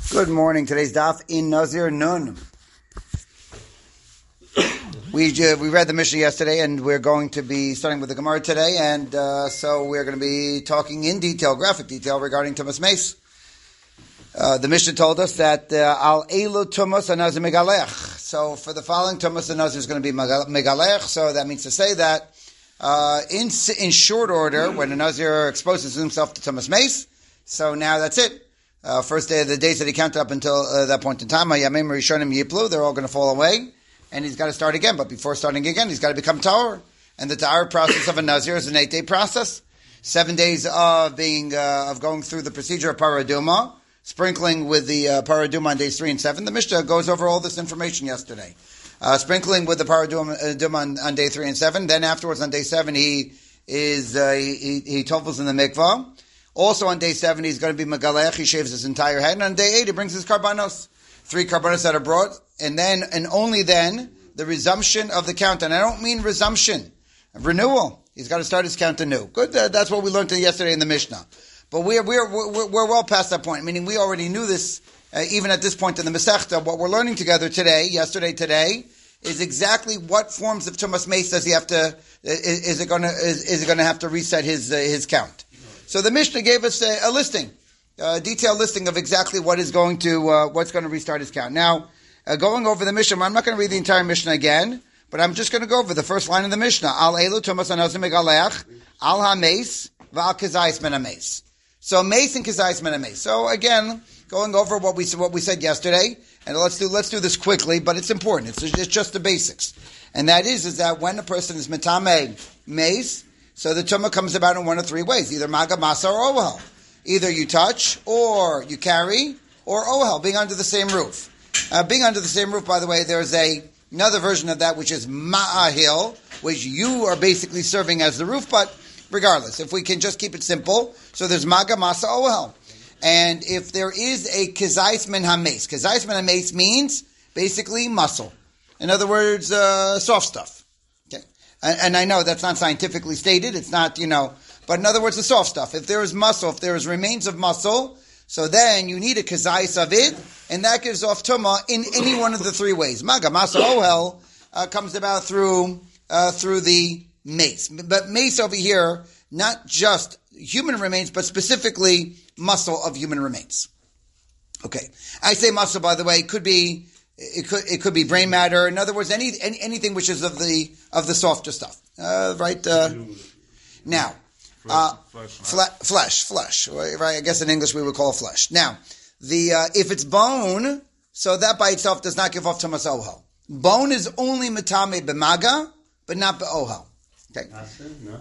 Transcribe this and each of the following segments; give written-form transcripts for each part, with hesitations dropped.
Good morning. Today's daf in Nazir Nun. We read the Mishnah yesterday, and we're going to be starting with the Gemara today, and so we're going to be talking in detail, graphic detail, regarding Tumas Mace. The Mishnah told us that Al Elu Tumas Anazir Megalech. So for the following Tumas Anazir is going to be Megalech. So that means to say that in short order, when a Nazir exposes himself to Tumas Mace, so now that's it. First day of the days that he counted up until that point in time, they're all going to fall away, and he's got to start again. But before starting again, he's got to become Tahor. And the Tahor process of a Nazir is an 8-day process. 7 days of going through the procedure of Paraduma, sprinkling with the Paraduma on days 3 and 7. The Mishnah goes over all this information yesterday. Sprinkling with the Paraduma on day 3 and 7. Then afterwards on day 7, he tovels in the mikvah. Also on day 7, he's going to be Megalech, he shaves his entire head. And on day 8, he brings his karbanos. 3 karbanos that are brought. And only then, the resumption of the count. And I don't mean resumption, renewal. He's got to start his count anew. Good, that's what we learned yesterday in the Mishnah. But we're well past that point, meaning we already knew this, even at this point in the Masechta. What we're learning together today, is exactly what forms of Tumas Mace does he have to, is it going to have to reset his count. So the Mishnah gave us a listing, a detailed listing of exactly what's going to restart his count. Now, going over the Mishnah, I'm not going to read the entire Mishnah again, but I'm just going to go over the first line of the Mishnah. Al elu tumas anazir megalech, al ha-meis, v'al kizayis min ha-meis. So meis and kizayis min ha-meis. So again, going over what we said yesterday, and let's do this quickly, but it's important. It's just the basics, and that is that when a person is metameh meis, so the tumah comes about in one of 3 ways, either maga, masa, or ohel. Either you touch, or you carry, or ohel, being under the same roof. Being under the same roof, by the way, there's another version of that, which is ma'ahil, which you are basically serving as the roof, but regardless, if we can just keep it simple, so there's maga, masa, ohel. And if there is a kizayis min ha-meis, kizayis min ha-meis means basically muscle. In other words, soft stuff. And I know that's not scientifically stated, it's not, but in other words, the soft stuff. If there is muscle, if there is remains of muscle, so then you need a kazayis of it, and that gives off tumah in any one of the 3 ways. Maga, masa, ohel comes about through the mace. But mace over here, not just human remains, but specifically muscle of human remains. Okay. I say muscle, by the way, it could be brain matter. In other words, anything which is of the softer stuff, right? Now, flesh, right? I guess in English we would call it flesh. Now, if it's bone, so that by itself does not give off tumas ohel. Bone is only metame b'maga, but not b'ohel. Okay. No.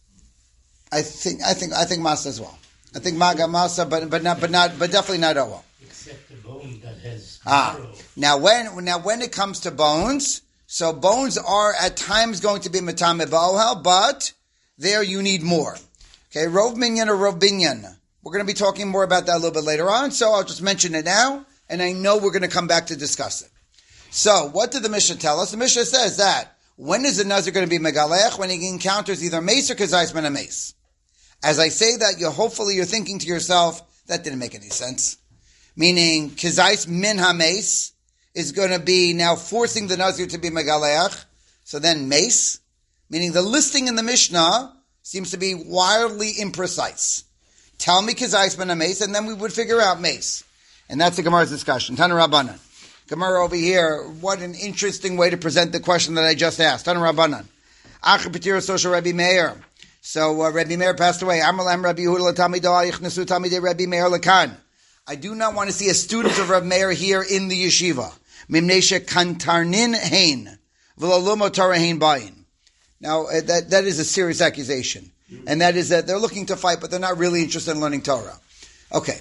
I think masa as well. I think maga, masa, but definitely not ohel. Except the bone that has marrow. Now when it comes to bones, so bones are at times going to be metame b'ohel, but there you need more. Okay, rov minyan or rov binyan. We're going to be talking more about that a little bit later on, so I'll just mention it now, and I know we're going to come back to discuss it. So, what did the Mishnah tell us? The Mishnah says that when is the Nazir going to be megalech? When he encounters either mace or kazayis min ha-meis. As I say that, you're thinking to yourself, that didn't make any sense. Meaning, kazayis min ha-meis is going to be now forcing the Nazir to be megalech. So then mace, meaning the listing in the Mishnah seems to be wildly imprecise. Tell me kazayis min ha-meis, and then we would figure out mace. And that's the Gemara's discussion. Tana Rabbanan. Gemara over here, what an interesting way to present the question that I just asked. Tana Rabbanan. Acher Petira Social Rabbi Meir. So Rabbi Meir passed away. Amalam Rabbi Yehuda Tamidah Yichnesu Tamidei Rabbi Meir Lakan. I do not want to see a student of Rabbi Meir here in the yeshiva. Mimnesha kantarnin hein v'lalomo Torah hein bayin. Now that is a serious accusation, and that is that they're looking to fight, but they're not really interested in learning Torah. Okay.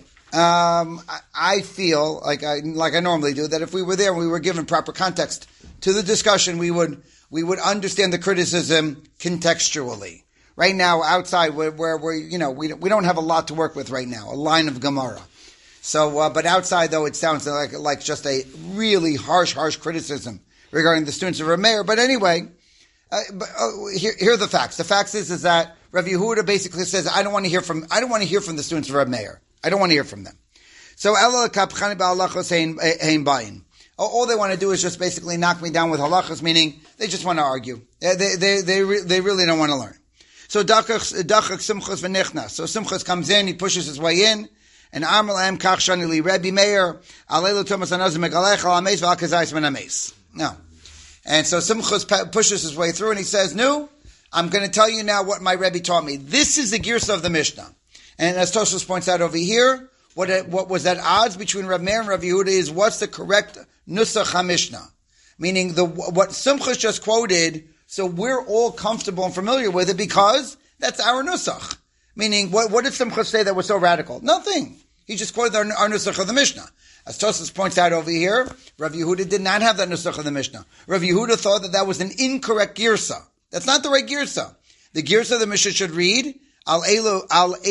I feel like I normally do, that if we were there and we were given proper context to the discussion, we would understand the criticism contextually. Right now, outside where we don't have a lot to work with right now, a line of Gemara. So, but outside though, it sounds like just a really harsh criticism regarding the students of Rav Meir. But anyway, here are the facts. The facts is that Rav Yehuda basically says, I don't want to hear from the students of Rav Meir. I don't want to hear from them. So ela kapchani ba'alachos hein bayin. All they want to do is just basically knock me down with halachos, meaning they just want to argue. They really don't want to learn. So dachach simchus v'nichnas. So simchus comes in, he pushes his way in, and Amar lahem kach shani li Rebbe Meir alelu Thomas anazim megalech al ameis v'al kazayis min ameis. No. And so simchus pushes his way through, and he says, "No, I'm going to tell you now what my Rebbe taught me. This is the girsa of the Mishnah." And as Tosfos points out over here, what was that odds between Rav Meir and Rav Yehuda is what's the correct nusach HaMishnah, meaning what Simchas just quoted. So we're all comfortable and familiar with it because that's our nusach. Meaning, what did Simchas say that was so radical? Nothing. He just quoted our nusach of the Mishnah. As Tosfos points out over here, Rav Yehuda did not have that nusach of the Mishnah. Rav Yehuda thought that was an incorrect girsa. That's not the right girsa. The girsa of the Mishnah should read al elu.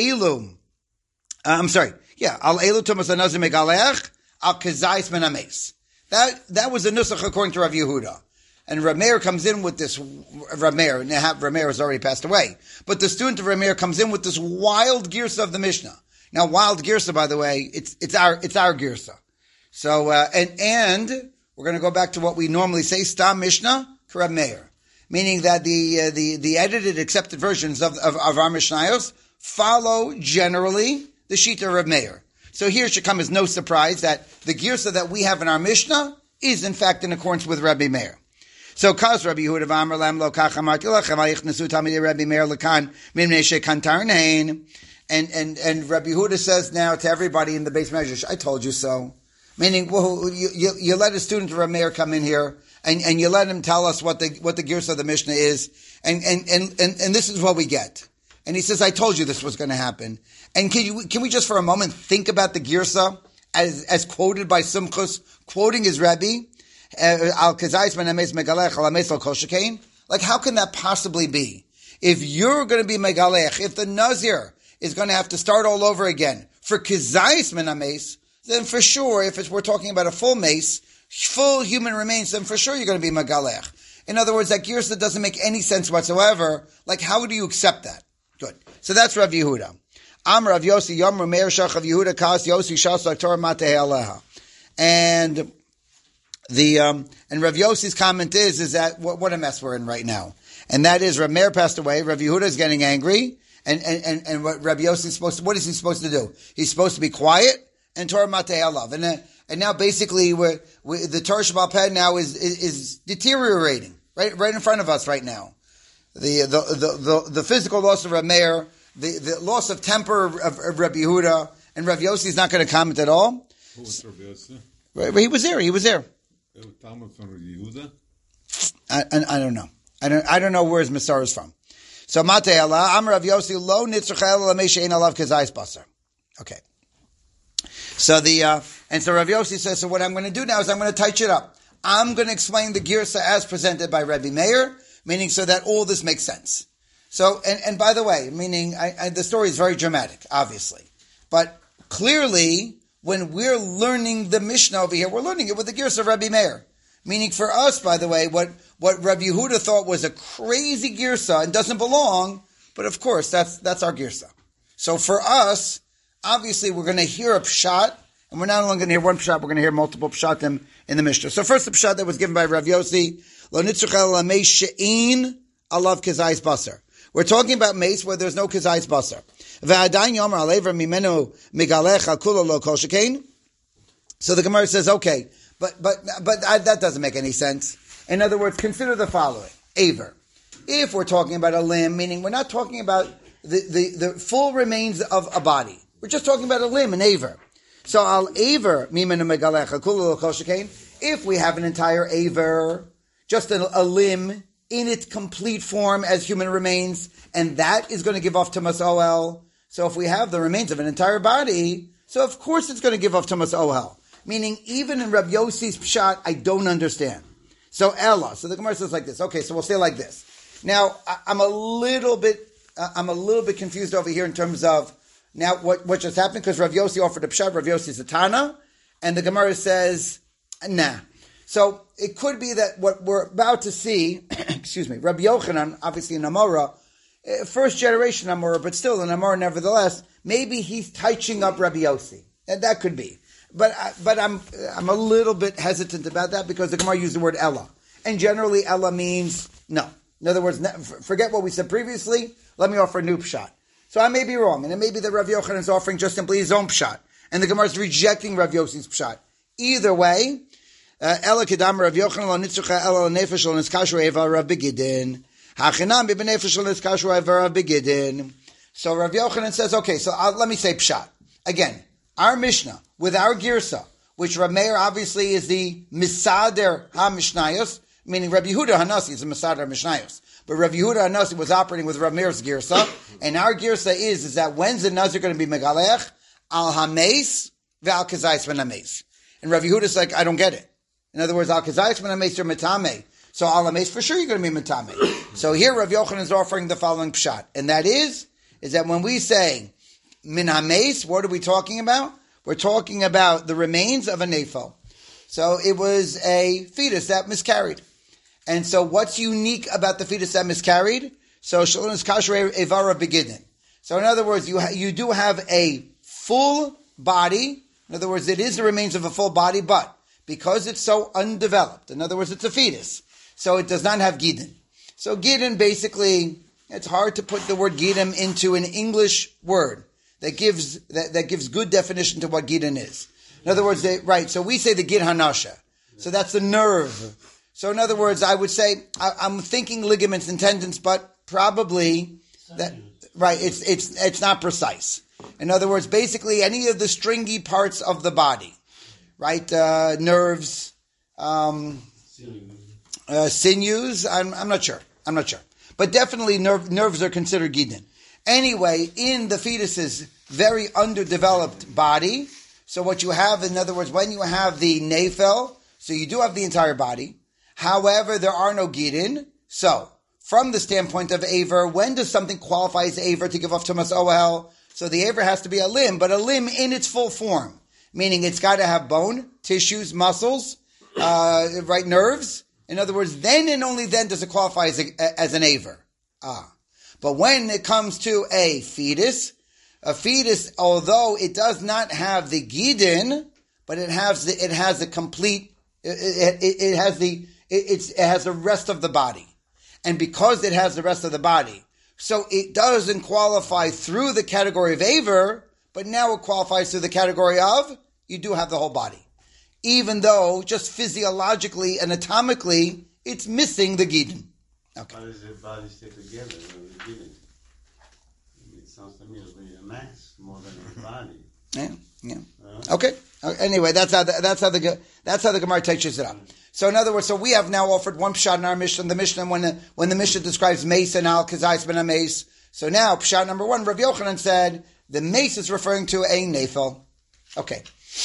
Al elu Thomas anazim megalech al kazayis min ameis. That was the nusach according to Rav Yehuda. And Rav Meir comes in with this, Rav Meir has already passed away, but the student of Rav Meir comes in with this wild girsa of the Mishnah. Now, wild girsa, by the way, it's our girsa. So, and we're going to go back to what we normally say, Stam Mishnah, Rav Meir. Meaning that the edited, accepted versions of our Mishnayos follow generally the Shita of Rav Meir. So here it should come as no surprise that the girsa that we have in our Mishnah is in fact in accordance with Rabbi Meir. So, Kaz Rabbi Yehuda v'Amar lam lo kach amarti lachem vayichnesu talmidei Rabbi Meir lekan mimnei shekantar nein. And Rabbi Yehuda says now to everybody in the base measures, I told you so. Meaning, well, you let a student of Rabbi Meir come in here and you let him tell us what the girsa of the Mishnah is, and this is what we get. And he says, I told you this was going to happen. And can we just for a moment think about the girsa as quoted by Simchus, quoting his Rebbe, al kazayis ben ames megalech al ames al kol shekain? Like, how can that possibly be? If you're going to be megalech, if the Nazir is going to have to start all over again for kazayis ben ames, then for sure, if we're talking about a full mace, full human remains, then for sure you're going to be megalech. In other words, that girsa doesn't make any sense whatsoever. Like, how do you accept that? Good. So that's Rav Yehuda. Amar Rav Yossi Yom Meir Shach Rav Yehuda Kas Yossi Shas Torah Matei Aleha. And Rav Yossi's comment is that what a mess we're in right now. And that is Rav Meir passed away, Rav Yehuda is getting angry, and what Rav Yossi is what is he supposed to do? He's supposed to be quiet and Torah Matei Alav. And now basically the Torah Shabbat Peh now is deteriorating right in front of us right now. The physical loss of Rav Meir, the loss of temper of Rabbi Yehuda, and Rav Yossi is not going to comment at all. Who was Rabbi Yossi? He was there. Talmud from Rabbi Yehuda? I don't know. I don't know where his Masar is from. So Matei Allah, Amar Rav Yossi lo nitzrachel lamei ein alav kazayis basar. Okay. So so Rav Yossi says, so what I'm going to do now is I'm going to touch it up. I'm going to explain the girsa as presented by Rabbi Meir, meaning so that all this makes sense. So, and by the way, meaning the story is very dramatic, obviously. But clearly, when we're learning the Mishnah over here, we're learning it with the girsa of Rabbi Meir. Meaning for us, by the way, what Rabbi Yehuda thought was a crazy girsa and doesn't belong, but of course, that's our girsa. So for us, obviously, we're going to hear a pshat, and we're not only going to hear one pshat, we're going to hear multiple pshatim in the Mishnah. So first, the pshat that was given by Rav Yossi, lo nitzrachel lamei she'ein alav kazayis basar. We're talking about mace where there's no kazayis basar. Ve'adayin yomer alever mimenu migalech al kula lo kol shekain. So the Gemara says, okay, but that doesn't make any sense. In other words, consider the following: aver. If we're talking about a limb, meaning we're not talking about the full remains of a body, we're just talking about a limb, an aver. So al aver mimenu migalech al kula lo kol shekain. If we have an entire aver, just a limb in its complete form as human remains, and that is going to give off Tumas Ohel. So if we have the remains of an entire body, so of course it's going to give off Tumas Ohel. Meaning, even in Rabbi Yossi's pshat, I don't understand. So Ella, so the Gemara says like this. Okay, so we'll say like this. Now, I'm a little bit confused over here in terms of now what just happened, because Rav Yossi offered a pshat, Rav Yossi's a Tana, and the Gemara says, nah. So it could be that what we're about to see, Rabbi Yochanan, obviously an Amora, first generation Amora, but still an Amora nevertheless, maybe he's touching up Rabbi Yossi. And that could be. But I'm a little bit hesitant about that because the Gemara used the word Ella. And generally Ella means no. In other words, forget what we said previously, let me offer a new pshat. So I may be wrong, and it may be that Rav Yochanan is offering just simply his own pshat, and the Gemara is rejecting Rav Yossi's pshat. Either way, Ella kedam Rav Yochanan lo nitzucha Ella nefesh lo niskashu eva Rav Begidin. Hachinam b'nefesh lo niskashu eva Rav Begidin. So Rav Yochanan says, okay, so let me say pshat. Again, our Mishnah, with our Girsa, which Rav Meir obviously is the Misader HaMishnayos, meaning Rav Yehuda Hanasi is the Misader HaMishnayos. But Rav Yehuda Hanasi was operating with Rav Meir's Girsa, and our Girsa is that when's the Nazir going to be Megalech? Al Hameis ve'al Kazayis ben Hameis. And Rav Yehuda's like, I don't get it. In other words, Al Kazayis ben Hameis, you're Metame. So Al Hameis, for sure you're going to be Metame. So here Rav Yochanan is offering the following pshat, and that is that when we say Min Hameis, what are we talking about? We're talking about the remains of a nefel. So it was a fetus that miscarried. And so what's unique about the fetus that miscarried? So Shalom is Kasher Evara Begidin. So in other words, you do have a full body. In other words, it is the remains of a full body, but because it's so undeveloped, in other words, it's a fetus, so it does not have Gidin. So Gidin, basically, it's hard to put the word Gidin into an English word that gives good definition to what Gidin is. In other words, so we say the Gid Hanasha. So that's the nerve. So in other words, I would say, I'm thinking ligaments and tendons, but probably that, right, it's not precise. In other words, basically any of the stringy parts of the body, right, nerves, sinews, I'm not sure. But definitely nerves are considered Gidin. Anyway, in the fetus's very underdeveloped body, so what you have, in other words, when you have the nefel, so you do have the entire body. However, there are no Gidin. So, from the standpoint of Aver, when does something qualify as Aver to give off Tumas Ohel? So the Aver has to be a limb, but a limb in its full form. Meaning it's got to have bone, tissues, muscles, right, nerves. In other words, then and only then does it qualify as an Aver. But when it comes to a fetus, although it does not have the Gidin, but it has the complete, it has the rest of the body. And because it has the rest of the body, so it doesn't qualify through the category of Aver, but now it qualifies through the category of, you do have the whole body. Even though, just physiologically, anatomically, it's missing the Gidin. Okay. How does the body stay together when we give it? It sounds to me it's really a mass more than a body. Yeah. Okay. Anyway, that's how the Gemara teaches it up. So in other words, so we have now offered one pshat in our Mishnah. The Mishnah, when the Mishnah describes mace and al kazayis ben mace. So now pshat number one, Rav Yochanan said the mace is referring to a nefel. Okay.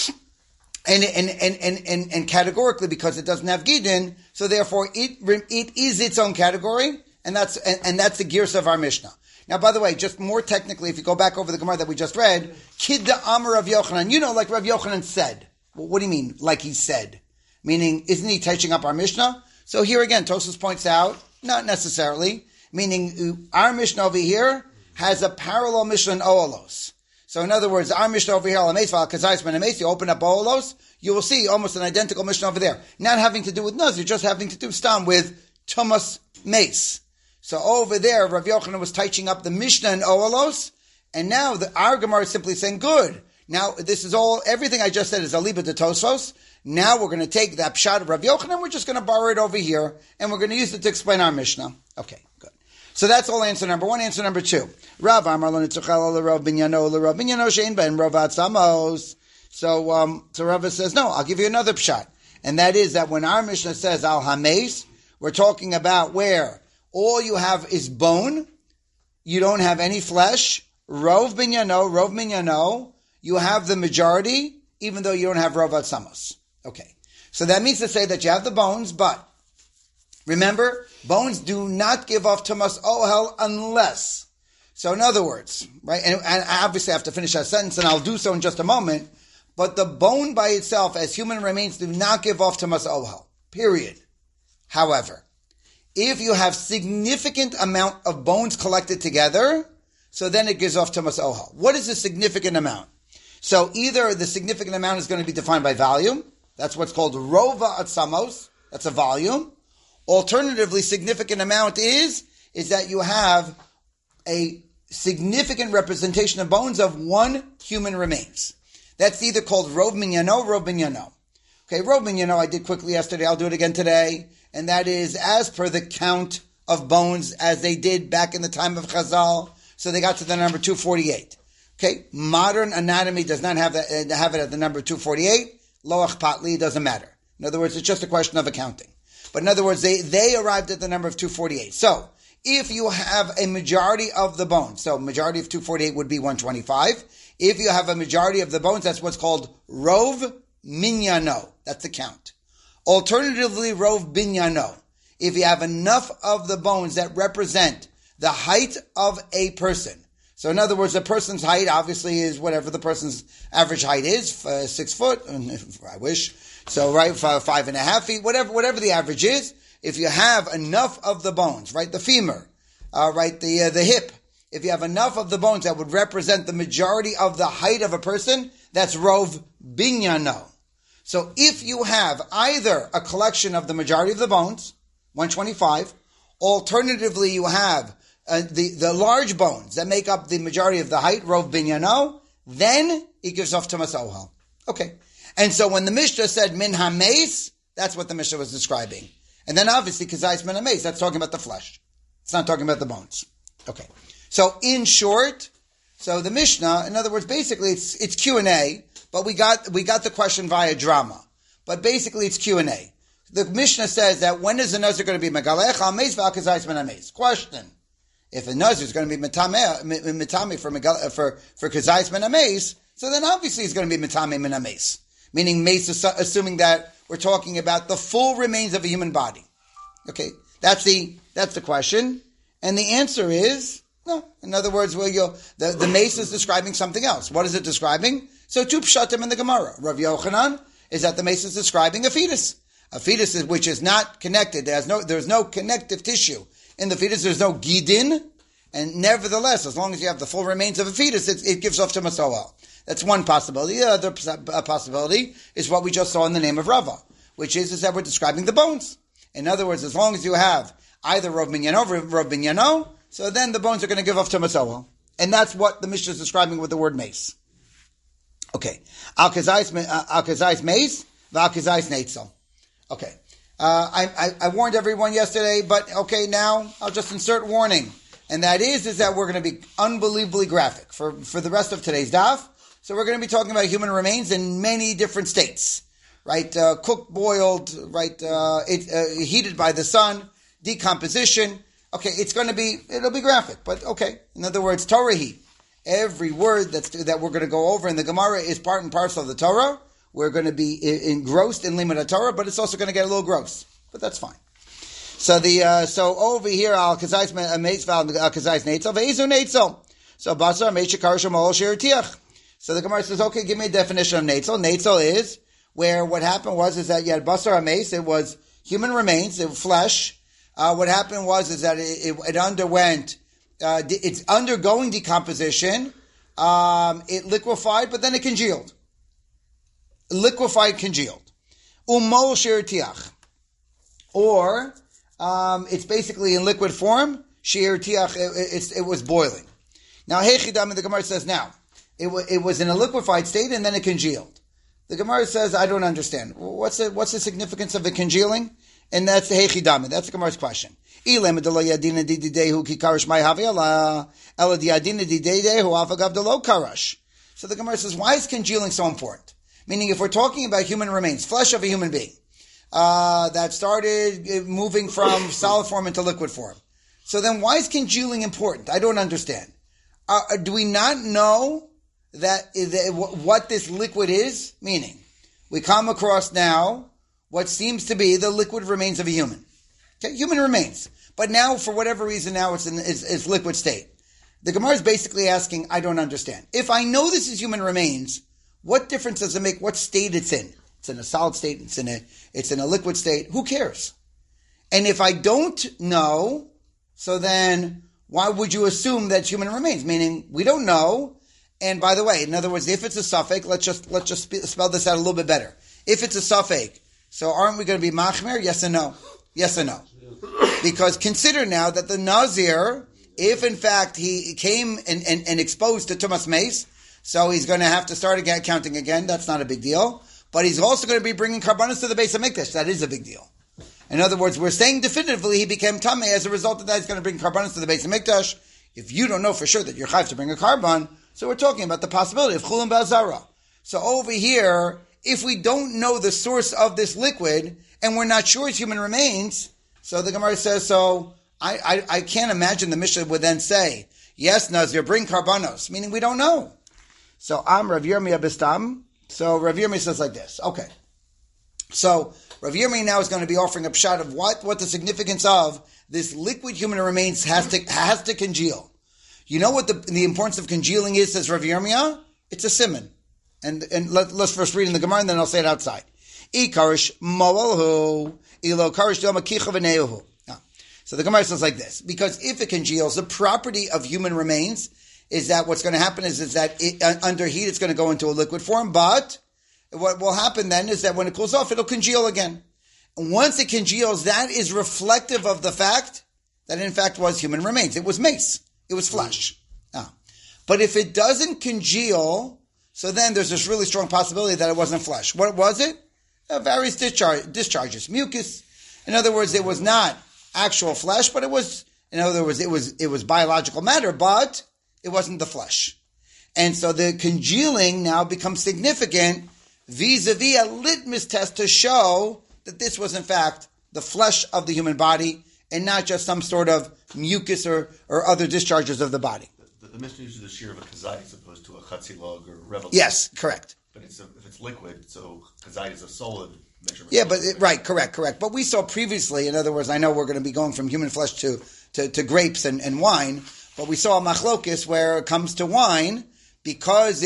And categorically, because it doesn't have Gidin, so therefore it is its own category, and that's the gears of our Mishnah. Now, by the way, just more technically, if you go back over the Gemara that we just read, Kid the Amar Rav Yochanan, like Rav Yochanan said. Well, what do you mean, like he said? Meaning, isn't he touching up our Mishnah? So here again, Tosfos points out, not necessarily, meaning our Mishnah over here has a parallel Mishnah in Olos. So in other words, our Mishnah over here, you open up Olos, you will see almost an identical Mishnah over there. Not having to do with Nazir, just having to do stam with Tumas Mace. So over there, Rav Yochanan was touching up the Mishnah in Olos, and now our Gemara is simply saying, good. Now, this is everything I just said is Aliba de Tosfos. Now we're going to take that pshat of Rav Yochanan, we're just going to borrow it over here, and we're going to use it to explain our Mishnah. Okay, good. So that's all answer number one. Answer number two. Rav Amar lo nitzuchel Rav Binyano shein ben Rav Atzamos. So Rav says, no, I'll give you another pshat. And that is that when our Mishnah says al hameis, we're talking about where all you have is bone, you don't have any flesh. Rov Binyano, you have the majority, even though you don't have Rav Atzamos. Okay. So that means to say that you have the bones, but remember, bones do not give off Tumas Ohel unless. So in other words, right, and obviously I have to finish that sentence, and I'll do so in just a moment, but the bone by itself as human remains do not give off Tumas Ohel. Period. However, if you have significant amount of bones collected together, so then it gives off Tumas Ohel. What is a significant amount? So either the significant amount is going to be defined by volume. That's what's called rova atzamos. That's a volume. Alternatively, significant amount is that you have a significant representation of bones of one human remains. That's either called rov minyano, rov binyano. Okay, rov minyano I did quickly yesterday. I'll do it again today. And that is as per the count of bones as they did back in the time of Chazal. So they got to the number 248. Okay, modern anatomy does not have it at the number 248. Loach patli doesn't matter. In other words, it's just a question of accounting. But in other words, they arrived at the number of 248. So if you have a majority of the bones, so majority of 248 would be 125. If you have a majority of the bones, that's what's called rov minyano. That's the count. Alternatively, rov binyano. If you have enough of the bones that represent the height of a person. So in other words, a person's height obviously is whatever the person's average height is, 6 foot, I wish. So right, 5.5 feet, whatever the average is. If you have enough of the bones, right, the femur, right, the hip, if you have enough of the bones that would represent the majority of the height of a person, that's rov binyano. So if you have either a collection of the majority of the bones, 125, alternatively you have the large bones that make up the majority of the height, rov binyano, then it gives off to masohel. Okay. And so when the Mishnah said min hameis, that's what the Mishnah was describing. And then obviously kazais min hameis, that's talking about the flesh. It's not talking about the bones. Okay. So in short, so the Mishnah, in other words, basically it's Q&A, but we got the question via drama. But basically it's Q&A. The Mishnah says that when is the nazir going to be megalech hameis v'akazais min hameis? Question. If a nazir is going to be mitame for kazais min hameis, so then obviously he's going to be mitame min hameis. Meaning mace, assuming that we're talking about the full remains of a human body. Okay, that's the question, and the answer is no. In other words, the mace is describing something else. What is it describing? So two pshatim in the Gemara. Rav Yochanan is that the mace is describing a fetus which is not connected. There's no connective tissue in the fetus. There's no gidin, and nevertheless, as long as you have the full remains of a fetus, it gives off to masohel. That's one possibility. The other possibility is what we just saw in the name of Rava, which is that we're describing the bones. In other words, as long as you have either rov binyano, so then the bones are going to give off to masohel. And that's what the Mishnah is describing with the word mace. Okay. Al-kazais mace, v'al-kazais neitzel. Okay. I warned everyone yesterday, but okay, now I'll just insert warning. And that is that we're going to be unbelievably graphic for the rest of today's daf. So we're going to be talking about human remains in many different states, right? Cooked, boiled, right? Heated by the sun, decomposition. Okay, it'll be graphic, but okay. In other words, Torah heat. Every word that we're going to go over in the Gemara is part and parcel of the Torah. We're going to be engrossed in Limud Torah, but it's also going to get a little gross, but that's fine. So so over here, al kazais meitzel, al kazais neitzel, ve'izu neitzel. So basar meishikar shemol shirtiach. So the Gemara says, okay, give me a definition of neitzel. Neitzel is where what happened is that you had basar ames, it was human remains, it was flesh. What happened is that it underwent, it's undergoing decomposition. It liquefied, but then it congealed. Liquefied, congealed. Umol shirtiach. Or, it's basically in liquid form. Shirtiach, it was boiling. Now, Hechidam, the Gemara says, now, it was in a liquefied state and then it congealed. The Gemara says, I don't understand. What's the significance of it congealing? And that's the Hechidam. That's the Gemara's question. So the Gemara says, why is congealing so important? Meaning, if we're talking about human remains, flesh of a human being, that started moving from solid form into liquid form. So then why is congealing important? I don't understand. Do we not know what this liquid is? Meaning, we come across now what seems to be the liquid remains of a human. Okay, human remains. But now, for whatever reason, now it's liquid state. The Gemara is basically asking, I don't understand. If I know this is human remains, what difference does it make what state it's in? It's in a solid state, it's in a liquid state. Who cares? And if I don't know, so then why would you assume that's human remains? Meaning, we don't know, And by the way, in other words, if it's a suffix, let's just spell this out a little bit better. If it's a suffix, so aren't we going to be machmir? Yes and no. Yes and no. Because consider now that the Nazir, if in fact he came and exposed to Tumas Mace, so he's going to have to start again, counting again. That's not a big deal. But he's also going to be bringing karbanos to the base of Mikdash. That is a big deal. In other words, we're saying definitively he became Tameh. As a result of that, he's going to bring karbanos to the base of Mikdash. If you don't know for sure that you're chayv to bring a karban, so we're talking about the possibility of chulin ba'azara. So over here, if we don't know the source of this liquid, and we're not sure it's human remains, so the Gemara says, so I can't imagine the Mishnah would then say, yes, Nazir, bring karbanos, meaning we don't know. So Rav Yirmiyah Bistam. So Rav Yirmiyah says like this. Okay. So Rav Yirmiyah now is going to be offering a pshat of what the significance of this liquid human remains has to congeal. You know what the importance of congealing is, says Rav Yirmiyah? It's a siman. And let's first read in the Gemara and then I'll say it outside. Ikarish moalhu ilo karish doma kicha v'neuhu. So the Gemara says like this, because if it congeals, the property of human remains is that what's going to happen is that under heat it's going to go into a liquid form, but what will happen then is that when it cools off, it'll congeal again. And once it congeals, that is reflective of the fact that in fact was human remains. It was mace. It was flesh. But if it doesn't congeal, so then there's this really strong possibility that it wasn't flesh. What was it? Various discharges, mucus. In other words, it was not actual flesh, but it was, in other words, it was biological matter, but it wasn't the flesh. And so the congealing now becomes significant vis-a-vis a litmus test to show that this was in fact the flesh of the human body and not just some sort of mucus or other discharges of the body. The Mishnah uses the shear of a kazait as opposed to a chatzilog or revel. Yes, correct. But if it's liquid, so kazait is a solid measurement. Yeah, but right, correct. But we saw previously, in other words, I know we're going to be going from human flesh to grapes and wine, but we saw a machlokis where it comes to wine because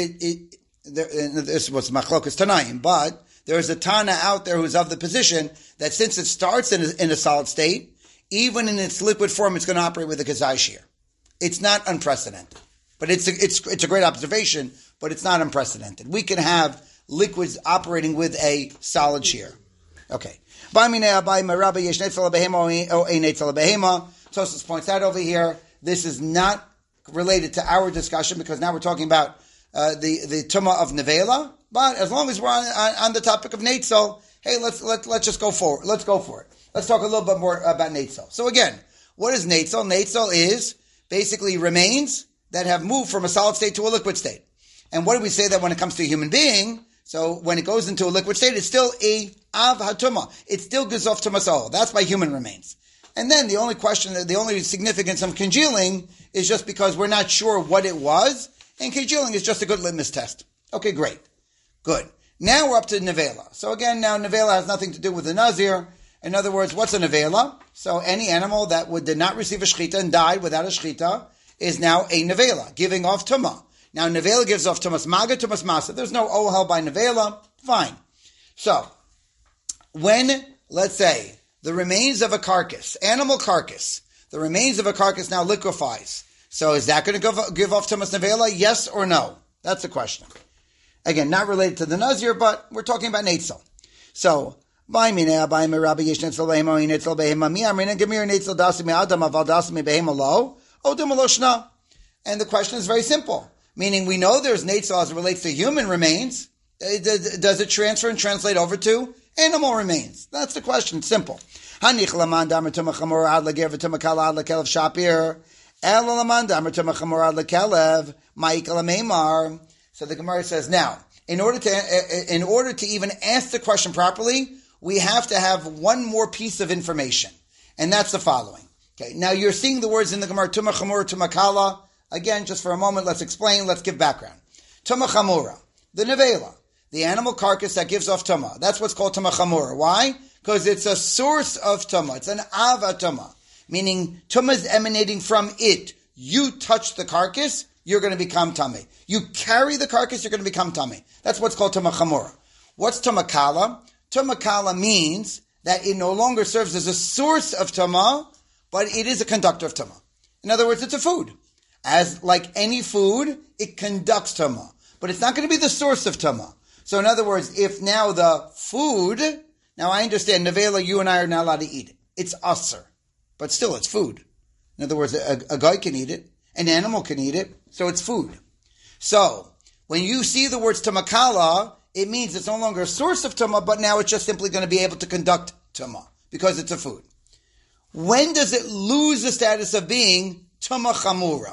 this was machlokis tanaim, but there's a Tana out there who's of the position that since it starts in a solid state, even in its liquid form, it's going to operate with a kazai shear. It's not unprecedented, but it's a great observation, but it's not unprecedented. We can have liquids operating with a solid shear. Okay. Tosfos points out over here, this is not related to our discussion because now we're talking about the tumah of nevela. But as long as we're on the topic of netzel, hey, let's just go for it. Let's go for it. Let's talk a little bit more about netzel. So again, what is netzel? Netzel is basically remains that have moved from a solid state to a liquid state. And what do we say that when it comes to a human being? So when it goes into a liquid state, it's still a av hatuma. It still gives off tumasol. That's by human remains. And then the only significance of congealing is just because we're not sure what it was, and congealing is just a good litmus test. Okay, great. Good. Now we're up to nevela. So again, now nevela has nothing to do with the nazir. In other words, what's a nevela? So any animal that did not receive a shechita and died without a shechita is now a nevela, giving off tumah. Now nevela gives off tumas maga, tumas masa. There's no ohel by nevela. Fine. So when, let's say, the remains of a carcass, animal carcass, the remains of a carcass now liquefies. So is that going to give off tumas nevela? Yes or no? That's the question. Again, not related to the nazir, but we're talking about netzel. So, and the question is very simple. Meaning we know there's netzel as it relates to human remains. Does it transfer and translate over to animal remains? That's the question. Simple. So the Gemara says, now, in order to even ask the question properly, we have to have one more piece of information. And that's the following. Okay, now you're seeing the words in the Gemara, Tumah Chamura, Tumah Kala. Again, just for a moment, let's explain, let's give background. Tumah Chamura, the nevela, the animal carcass that gives off Tumah. That's what's called Tumah Chamura. Why? Because it's a source of Tumah. It's an Ava Tumah. Meaning, Tumah is emanating from it. You touch the carcass, you're going to become Tameh. You carry the carcass, you're going to become Tameh. That's what's called Tumah Chamura. What's Tumah Kala? Tumah Kala means that it no longer serves as a source of Tumah, but it is a conductor of Tumah. In other words, it's a food. As like any food, it conducts tuma, but it's not going to be the source of tuma. So in other words, if now the food, now I understand, nevela, you and I are not allowed to eat it. It's usser, but still it's food. In other words, a guy can eat it, an animal can eat it, so it's food. So when you see the words tamakala, it means it's no longer a source of tuma, but now it's just simply going to be able to conduct tuma because it's a food. When does it lose the status of being tuma chamura?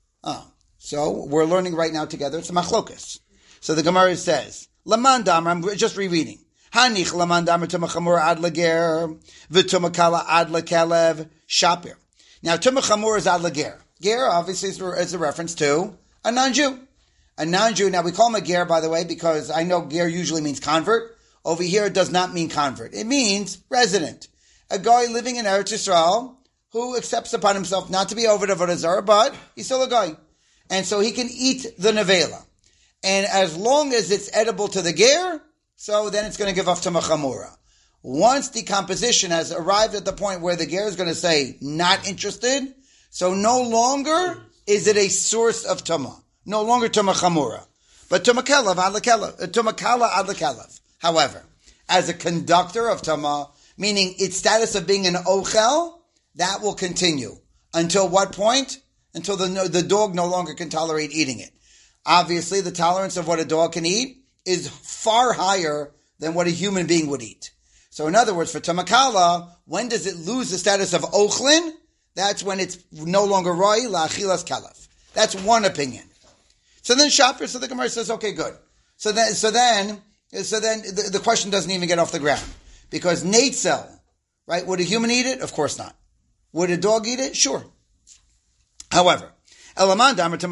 So we're learning right now together. It's a machlokas. So the Gemara says, Laman damar, I'm just rereading. Hanich laman damar tuma chamura ad lager, v'tuma kala ad lakelev shapir. Now tuma chamura is ad lager. Ger obviously is a reference to a non-Jew. A non-Jew, now we call him a ger, by the way, because I know ger usually means convert. Over here it does not mean convert. It means resident. A guy living in Eretz Yisrael who accepts upon himself not to be over the Avodah Zarah, but he's still a guy. And so he can eat the nevela. And as long as it's edible to the ger, so then it's going to give off to machamura. Once decomposition has arrived at the point where the ger is going to say, not interested, so no longer is it a source of tuma. No longer tuma chamura. But tuma kalav ad lekelev. However, as a conductor of tuma, meaning its status of being an ochel, that will continue. Until what point? Until the dog no longer can tolerate eating it. Obviously, the tolerance of what a dog can eat is far higher than what a human being would eat. So in other words, for tamakala, when does it lose the status of ochlin? That's when it's no longer roi la'achilas kalaf. That's one opinion. So then Shapir, so the Gemara says, okay, good. So then the question doesn't even get off the ground. Because Natzel, right, would a human eat it? Of course not. Would a dog eat it? Sure. However, but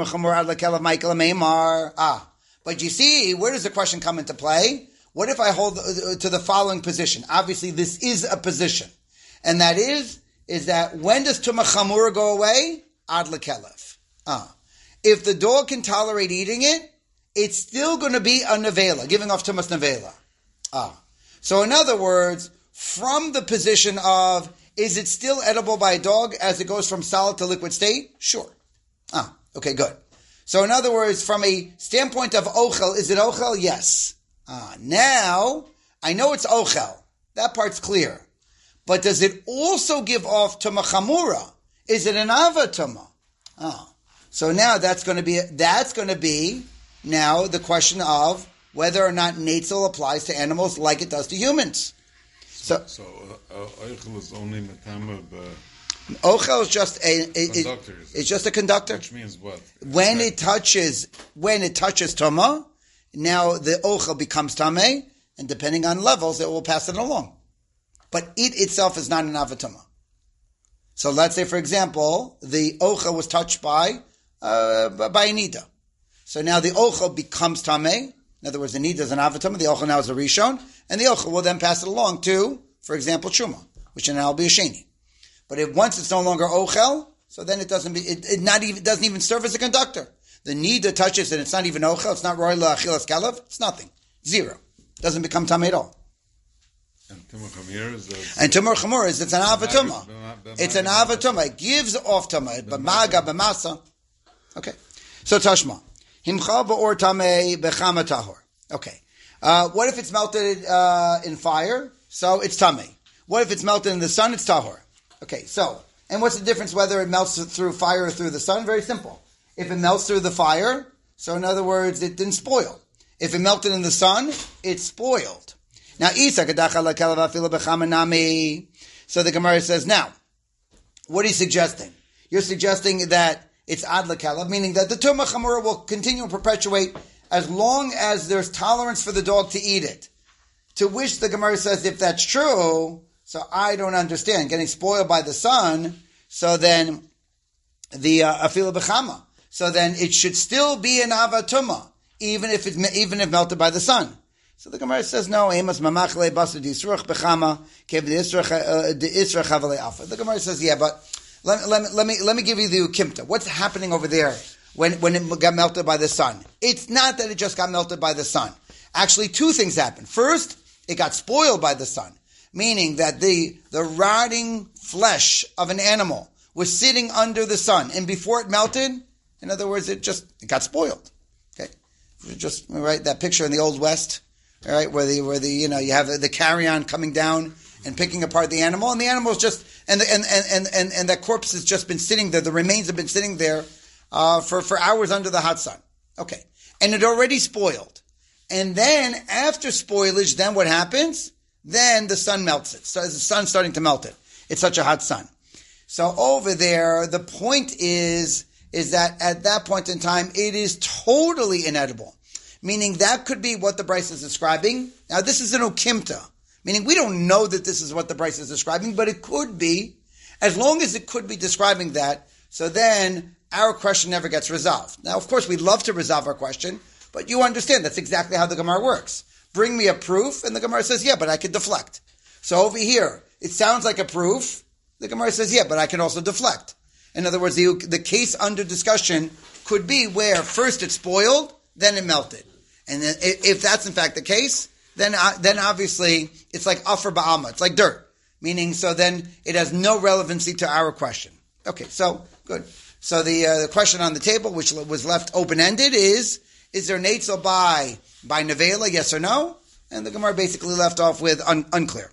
you see, where does the question come into play? What if I hold to the following position? Obviously, this is a position. And that is that when does Tumah Chamura go away? Ad lekelev. If the dog can tolerate eating it, it's still going to be a nevela, giving off Tumas nevela. So in other words, from the position of, is it still edible by a dog as it goes from solid to liquid state? Sure. Okay, good. So in other words, from a standpoint of ochel, is it ochel? Yes. Now, I know it's ochel. That part's clear. But does it also give off Tumah Chamura? Is it an Ava Tumah? So now that's going to be now the question of whether or not Natzel applies to animals like it does to humans. So Eichel is only metama. Ochel is just it's just a conductor. Which means what? When it touches Tuma, now the Ochel becomes Tameh, and depending on levels, it will pass it along. But it itself is not an Avatuma. So let's say, for example, the Ochel was touched by a Nida. So now the Ochel becomes Tameh. In other words, the Nida is an Avatuma, the Ochel now is a Rishon, and the Ochel will then pass it along to, for example, Truma, which now will be a Sheni. But once it's no longer Ochel, so then it doesn't even serve as a conductor. The Nida touches and it's not even Ochel, it's not Roy La'achilas Kalev, it's nothing. Zero. Doesn't become Tameh at all. And Tumah Chamur is it's an Avatuma. It's an Avatuma. It gives off Tameh. B'maga, b'masa. Okay. So Tashma. Himcha ba'or Tameh b'chama tahor. Okay. What if it's melted in fire? So it's Tameh. What if it's melted in the sun? It's Tahor. Okay, so, and what's the difference whether it melts through fire or through the sun? Very simple. If it melts through the fire, so in other words, it didn't spoil. If it melted in the sun, it's spoiled. Now, so the Gemara says, now, what are you suggesting? You're suggesting that it's ad lekelev, meaning that the Tumah Chamura will continue and perpetuate as long as there's tolerance for the dog to eat it. To which the Gemara says, if that's true, so I don't understand. Getting spoiled by the sun, so then the afila b'chama. So then it should still be an avatuma, even if melted by the sun. So the Gemara says, no, emas mamachle basar disruch b'chama kev de'israch havalei afa. The Gemara says, yeah, but let me give you the ukimta. What's happening over there when it got melted by the sun? It's not that it just got melted by the sun. Actually, two things happened. First, it got spoiled by the sun, meaning that the rotting flesh of an animal was sitting under the sun, and before it melted, In other words, it got spoiled. Okay, just right that picture in the Old West, all right, where the you have the carrion coming down and picking apart the animal, and the animal's just and that corpse has just been sitting there. The remains have been sitting there for hours under the hot sun. Okay, and it already spoiled. And then after spoilage, then what happens? Then the sun melts it. So the sun's starting to melt it. It's such a hot sun. So over there, the point is that at that point in time, it is totally inedible. Meaning that could be what the Bryce is describing. Now this is an okimta. Meaning we don't know that this is what the Bryce is describing, but it could be. As long as it could be describing that, so then our question never gets resolved. Now of course we'd love to resolve our question, but you understand that's exactly how the Gemara works. Bring me a proof, and the Gemara says, yeah, but I could deflect. So over here, it sounds like a proof. The Gemara says, yeah, but I can also deflect. In other words, the case under discussion could be where first it spoiled, then it melted. And then if that's in fact the case, then obviously it's like afar ba'alma. It's like dirt. Meaning, so then it has no relevancy to our question. Okay, so good. So the question on the table, which was left open-ended, is there neitzel by nevela, yes or no? And the Gemara basically left off with unclear.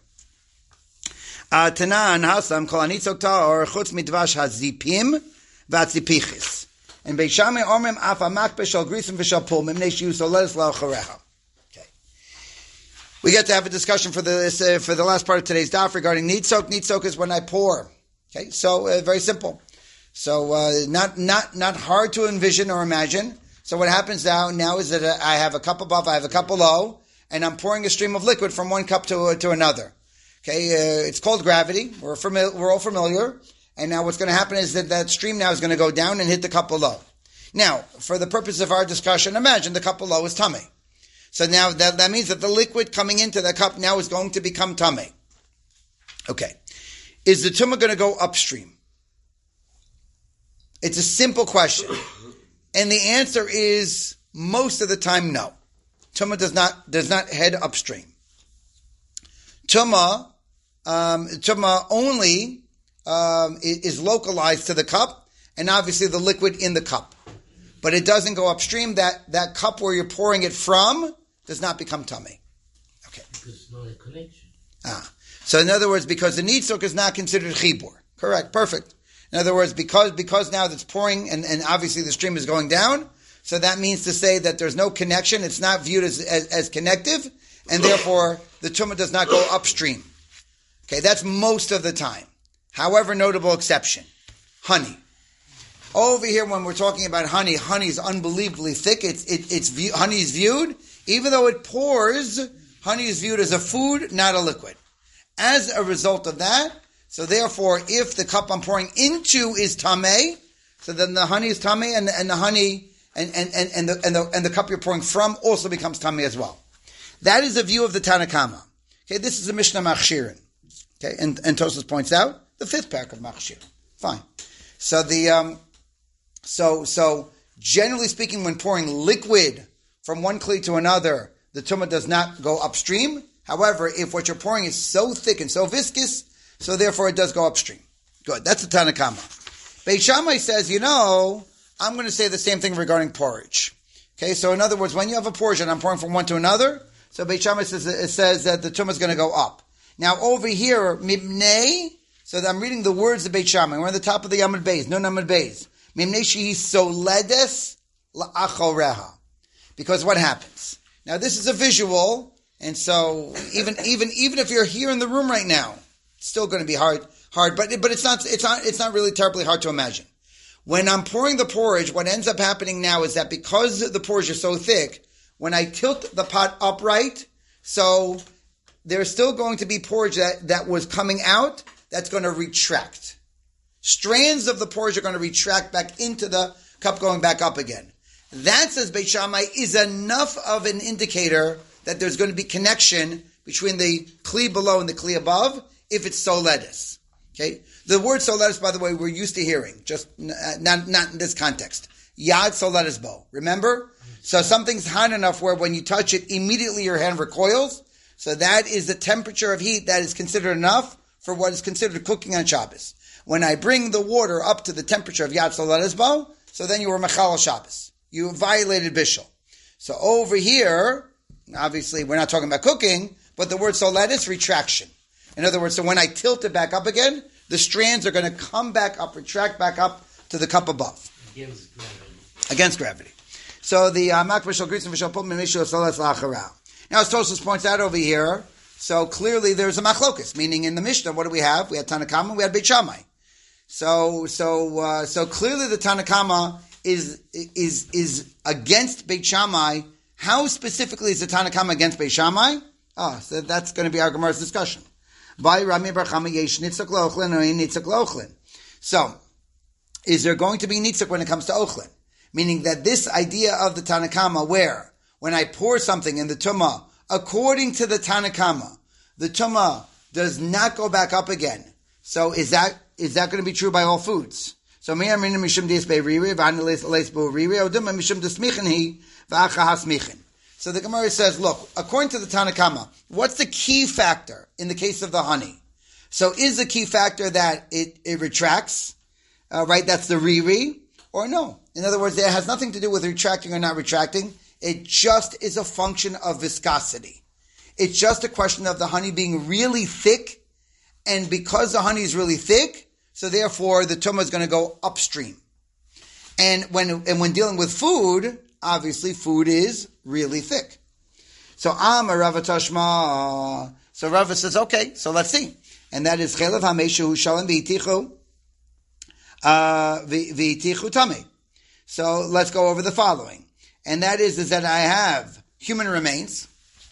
Tanan hasam kol anitzok ta'or chutz midvash hazipim v'atzipichis. And Beit Shammai omrim af hamakpe shel grisim v'shel pul mimnei shiu soledes la'ocharecha. Okay. We get to have a discussion for the last part of today's daf regarding nitzok. Nitzok is when I pour. Okay, so very simple. So not hard to envision or imagine. So what happens now is that I have a cup above, I have a cup below, and I'm pouring a stream of liquid from one cup to another. Okay, it's called gravity. We're all familiar. And now what's going to happen is that stream now is going to go down and hit the cup below. Now, for the purpose of our discussion, imagine the cup below is tummy. So now that means that the liquid coming into the cup now is going to become tummy. Okay. Is the tumah going to go upstream? It's a simple question. And the answer is most of the time no. Tumah does not head upstream. Tumah only is localized to the cup and obviously the liquid in the cup. But it doesn't go upstream. That cup where you're pouring it from does not become tummy. Okay. Because it's not a connection. So in other words, because the nitzok is not considered chibur. Correct. Perfect. In other words, because now it's pouring and obviously the stream is going down, so that means to say that there's no connection. It's not viewed as connective, and therefore the tumah does not go upstream. Okay, that's most of the time. However, notable exception, honey. Over here, when we're talking about honey is unbelievably thick. Honey is viewed, even though it pours, honey is viewed as a food, not a liquid. As a result of that, so therefore, if the cup I'm pouring into is tameh, so then the honey is tameh, and the honey and the cup you're pouring from also becomes tameh as well. That is a view of the Tanna Kama. Okay, this is the Mishnah Machshirin. Okay, and Tosfos points out the fifth parak of Machshirin. Fine. So so generally speaking, when pouring liquid from one kli to another, the tumah does not go upstream. However, if what you're pouring is so thick and so viscous, so therefore it does go upstream. Good. That's the Tanna Kama. Beit Shammai says, I'm going to say the same thing regarding porridge. Okay, so in other words, when you have a porridge and I'm pouring from one to another, so Beit Shammai says that the tumah is going to go up. Now over here, mibnei, so I'm reading the words of Beit Shammai. We're on the top of the Yamud Beis, no Yamud Beis. Mibnei shehi soledes la'achoreha. Because what happens? Now this is a visual, and so even if you're here in the room right now, it's still going to be hard, but it's not really terribly hard to imagine. When I'm pouring the porridge, what ends up happening now is that because the porridge is so thick, when I tilt the pot upright, so there's still going to be porridge that was coming out that's going to retract. Strands of the porridge are going to retract back into the cup going back up again. That, says Beit Shammai, is enough of an indicator that there's going to be connection between the kli below and the kli above if it's soledes. Okay? The word soledes, by the way, we're used to hearing, just not in this context. Yad soledes bo. Remember? So something's hot enough where when you touch it, immediately your hand recoils. So that is the temperature of heat that is considered enough for what is considered cooking on Shabbos. When I bring the water up to the temperature of Yad soledes bo, so then you were Mechal Shabbos. You violated Bishul. So over here, obviously we're not talking about cooking, but the word solet is retraction. In other words, so when I tilt it back up again, the strands are going to come back up, retract back up to the cup above. Against gravity. So the Mak V'shal Gris and V'shal Pum Mishu Solet La'acharah. Now, as Tosfos points out over here, so clearly there's a machlokus, meaning in the Mishnah, what do we have? We had Tanna Kama, we had Beit Shammai. So clearly the Tanna Kama is against Beit Shammai. How specifically is the Tanna Kama against Beit Shammai? So that's going to be our Gemara's discussion. By Rami Bar Chama yesh nitzuk la'ochlin or ein nitzuk la'ochlin. So, is there going to be nitzuk when it comes to ochlin? Meaning that this idea of the Tanna Kama, where when I pour something in the tumah, according to the Tanna Kama, the tumah does not go back up again. So is that going to be true by all foods? So mishum disbei riri v'anilis leisbo riri odum mishum desmichin hi v'achahas michin. So the Gemara says, look, according to the Tanna Kama, what's the key factor in the case of the honey? So is the key factor that it retracts, right? That's the riri, or no? In other words, it has nothing to do with retracting or not retracting. It just is a function of viscosity. It's just a question of the honey being really thick, and because the honey is really thick, so therefore the tumah is going to go upstream. And when dealing with food, obviously food is really thick. So Rava Tashma. So Rava says, okay, so let's see. And that is Chelev HaMeshu Shalom V'Yitichu Tame. So let's go over the following. And that is that I have human remains.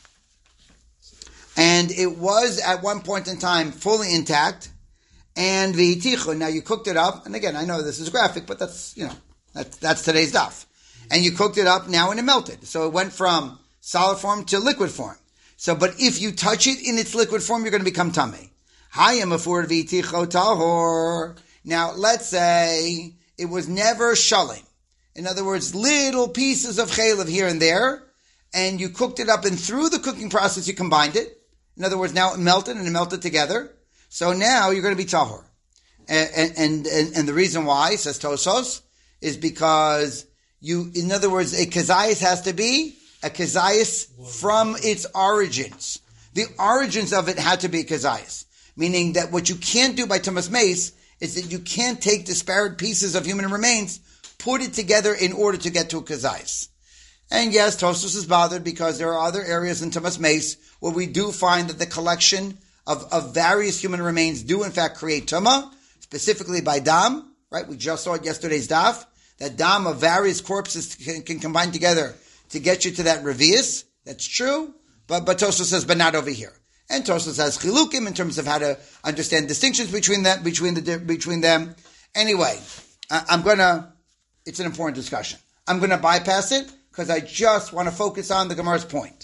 And it was at one point in time fully intact. And V'Yitichu, now you cooked it up. And again, I know this is graphic, but that's today's daf. And you cooked it up now and it melted. So it went from solid form to liquid form. So, but if you touch it in its liquid form, you're going to become tamei. Hayam afur v'iticho tahor. Now, let's say it was never shalim. In other words, little pieces of chaylev here and there, and you cooked it up, and through the cooking process, you combined it. In other words, now it melted and it melted together. So now you're going to be tahor. And the reason why, says Tosos, is because in other words, a kazayas has to be a kazayas from its origins. The origins of it had to be kazayas. Meaning that what you can't do by Tumas Mace is that you can't take disparate pieces of human remains, put it together in order to get to a kazayas. And yes, Tosfos is bothered because there are other areas in Tumas Mace where we do find that the collection of various human remains do in fact create Tumah, specifically by Dam, right? We just saw it yesterday's daf. That dam of various corpses can combine together to get you to that revius. That's true. But Tosfos says, but not over here. And Tosfos has chilukim in terms of how to understand distinctions between them. Anyway, it's an important discussion. I'm going to bypass it because I just want to focus on the Gemara's point.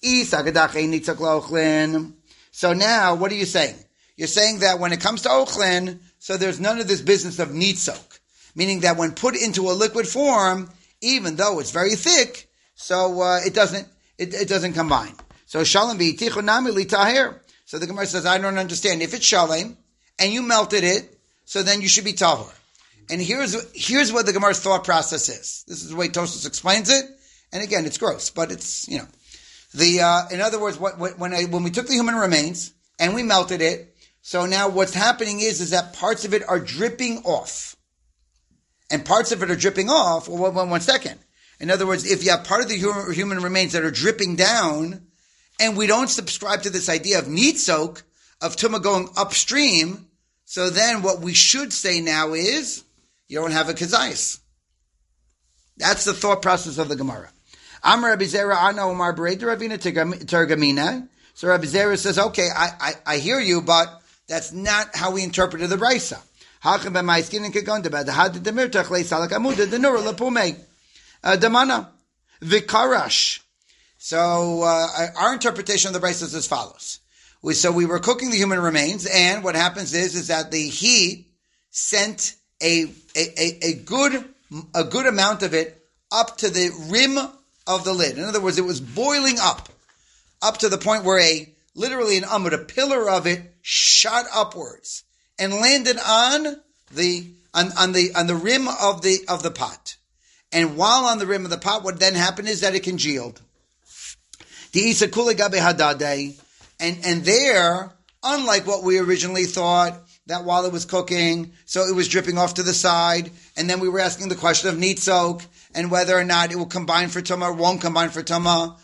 So now, what are you saying? You're saying that when it comes to ochlin, so there's none of this business of nitzok. Meaning that when put into a liquid form, even though it's very thick, so it doesn't combine. So shalom v'yitichu nami litahir. So the Gemara says, I don't understand. If it's shalom and you melted it, so then you should be tahor. And here's what the Gemara's thought process is. This is the way Tosfos explains it. And again, it's gross, but it's in other words, when we took the human remains and we melted it, so now what's happening is that parts of it are dripping off. And parts of it are dripping off. Well, one second. In other words, if you have part of the human remains that are dripping down, and we don't subscribe to this idea of nitzok, of tumah going upstream, so then what we should say now is, you don't have a kazayas. That's the thought process of the Gemara. Amar Rabbi Zera Ana Umar Bereita Ravina Tergamina. So Rabbi Zera says, okay, I hear you, but that's not how we interpreted the Brisa. Vikarash. So our interpretation of the Brisa is as follows. So we were cooking the human remains, and what happens is that the heat sent a good amount of it up to the rim of the lid. In other words, it was boiling up to the point where literally a pillar of it shot upwards and landed on the on the rim of the pot. And while on the rim of the pot, what then happened is that it congealed. And there, unlike what we originally thought, that while it was cooking, so it was dripping off to the side, and then we were asking the question of nitzok, and whether or not it will combine for tumah or won't combine for tumah.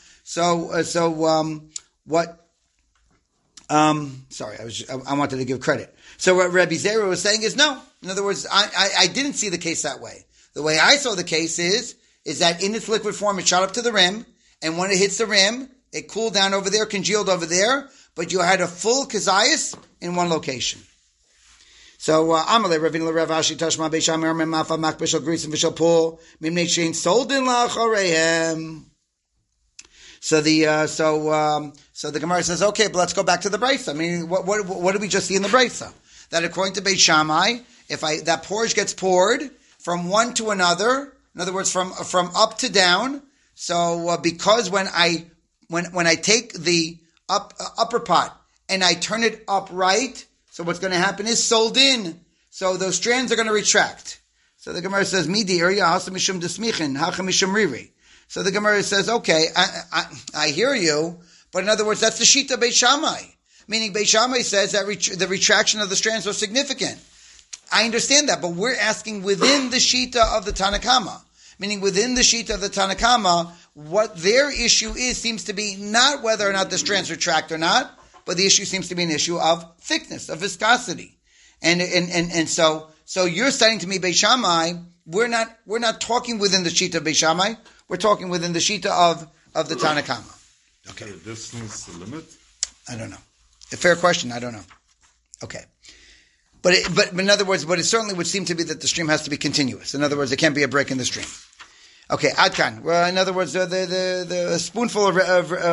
I wanted to give credit. So what Rabbi Zera was saying is no. In other words, I didn't see the case that way. The way I saw the case is that in its liquid form, it shot up to the rim, and when it hits the rim, it cooled down over there, congealed over there, but you had a full kazayas in one location. So, Amalei Ravina Rav Ashi Tashma Beisham Ermem Mafa Makbishal Grease and Vishal Pool Mimnei Shein Soldin Lacharehem. So the Gemara says, okay, but let's go back to the Brisa. I mean, what did we just see in the Brisa? That according to Beit Shammai, if that porridge gets poured from one to another, in other words, from up to down. So because when I take the upper pot and I turn it upright, so what's going to happen is sold in. So those strands are going to retract. So the Gemara says, Midi area hasa mishum desmichin hacha mishum riri. So the Gemara says, okay, I hear you, but in other words, that's the Shita Beit Shammai. Meaning Beit Shammai says that the retraction of the strands was significant. I understand that, but we're asking within the Shita of the Tanakama. Meaning within the Shita of the Tanakama, what their issue seems to be not whether or not the strands retract or not, but the issue seems to be an issue of thickness, of viscosity. And so you're saying to me, Beit Shammai, we're not talking within the Shita of Beit Shammai, we're talking within the Shita of the Tanakama. Okay. Is the distance the limit? I don't know. A fair question, I don't know. Okay. But in other words, it certainly would seem to be that the stream has to be continuous. In other words, there can't be a break in the stream. Okay, Adkan. Well, in other words, the spoonful of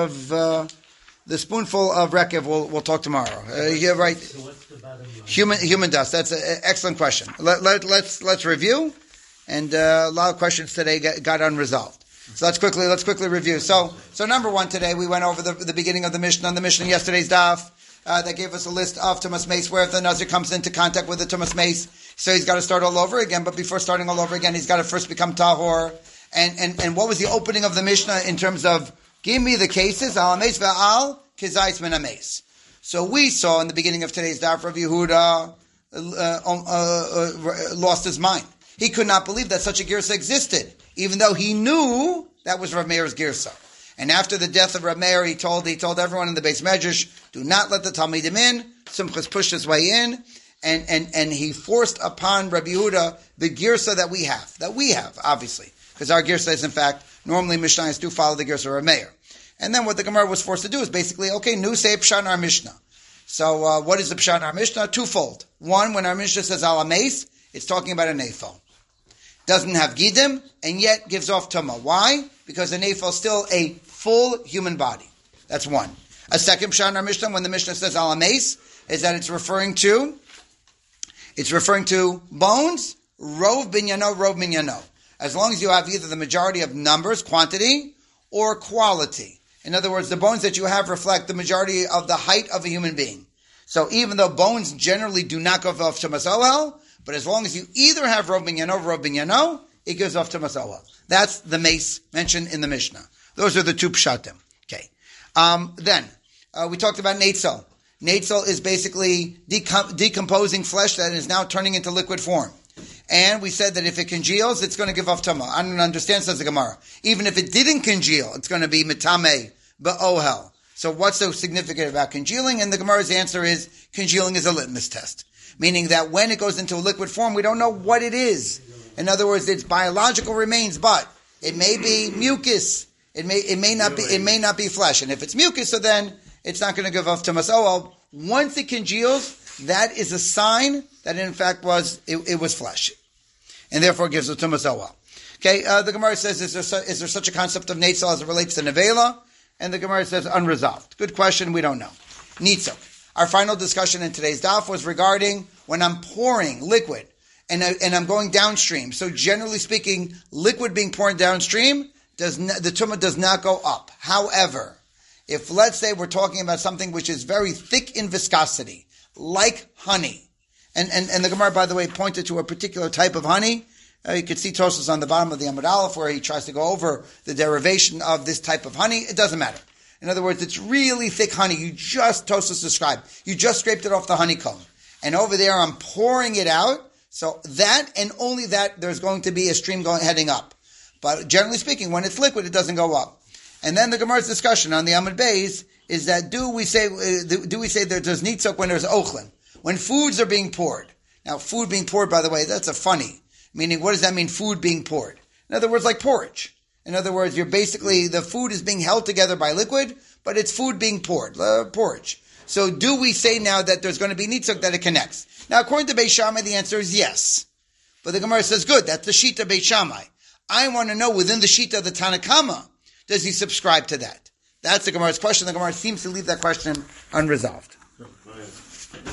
rekev we'll talk tomorrow. You're right. So what's the bottom line? Human dust. That's an excellent question. Let's review. And a lot of questions today got unresolved. So let's quickly review. So number one today we went over the beginning of the Mishnah. The Mishnah yesterday's daf that gave us a list of tumas mace where if the nazir comes into contact with the tumas mace, so he's got to start all over again. But before starting all over again, he's got to first become tahor. And what was the opening of the Mishnah in terms of give me the cases al mace ve'al kizayis min mace. So we saw in the beginning of today's daf Rav Yehuda lost his mind. He could not believe that such a girsa existed, even though he knew that was Rav Meir's girsa. And after the death of Rav Meir, he told everyone in the Beis Medrash, do not let the Talmidim in. Simchas pushed his way in, and he forced upon Rabbi Yehuda the girsa that we have, obviously. Because our girsa is, in fact, normally Mishnayos do follow the girsa of Rav Meir. And then what the Gemara was forced to do is basically, okay, nu say pshat in our Mishnah. So what is the pshat in our Mishnah? Twofold. One, when our Mishnah says ala meis, it's talking about an ephel. Doesn't have gidim, and yet gives off tumah. Why? Because an ephel is still a full human body. That's one. A second pshat in our Mishnah, when the Mishnah says ala meis, is that it's referring to bones, rov binyano. As long as you have either the majority of numbers, quantity, or quality. In other words, the bones that you have reflect the majority of the height of a human being. So even though bones generally do not go off to masohel, but as long as you either have rov binyano, it goes off to masohel. That's the mace mentioned in the Mishnah. Those are the two pshatim. Okay. Then we talked about netzel. Netzel is basically decomposing flesh that is now turning into liquid form. And we said that if it congeals, it's going to give off tumah. I don't understand, says the Gemara. Even if it didn't congeal, it's going to be mitame ba'ohel. So what's so significant about congealing? And the Gemara's answer is congealing is a litmus test. Meaning that when it goes into a liquid form, we don't know what it is. In other words, it's biological remains, but it may be mucus. It may not be flesh. And if it's mucus, so then it's not going to give off tumah. So once it congeals, that is a sign that in fact it was flesh. And therefore gives a tumah soel. Okay, the Gemara says, is there such a concept of netzel as it relates to nevela? And the Gemara says, unresolved. Good question, we don't know. Nitzok. Our final discussion in today's daf was regarding when I'm pouring liquid and I'm going downstream. So generally speaking, liquid being poured downstream, the tumah does not go up. However, if let's say we're talking about something which is very thick in viscosity, like honey, And the Gemara, by the way, pointed to a particular type of honey. You could see Tosfos on the bottom of the Amud Aleph where he tries to go over the derivation of this type of honey. It doesn't matter. In other words, it's really thick honey. Tosfos described, you just scraped it off the honeycomb. And over there, I'm pouring it out. So that, and only that, there's going to be a stream heading up. But generally speaking, when it's liquid, it doesn't go up. And then the Gemara's discussion on the Amud Beis is that do we say that there's nitzok when there's ochlin? When foods are being poured. Now, food being poured, by the way, that's a funny. Meaning, what does that mean, food being poured? In other words, like porridge. In other words, the food is being held together by liquid, but it's food being poured, porridge. So do we say now that there's going to be nitzok that it connects? Now, according to Beis Shammai, the answer is yes. But the Gemara says, good, that's the Shita Beis Shammai. I want to know, within the Shita of the Tanakama, does he subscribe to that? That's the Gemara's question. The Gemara seems to leave that question unresolved. Go ahead.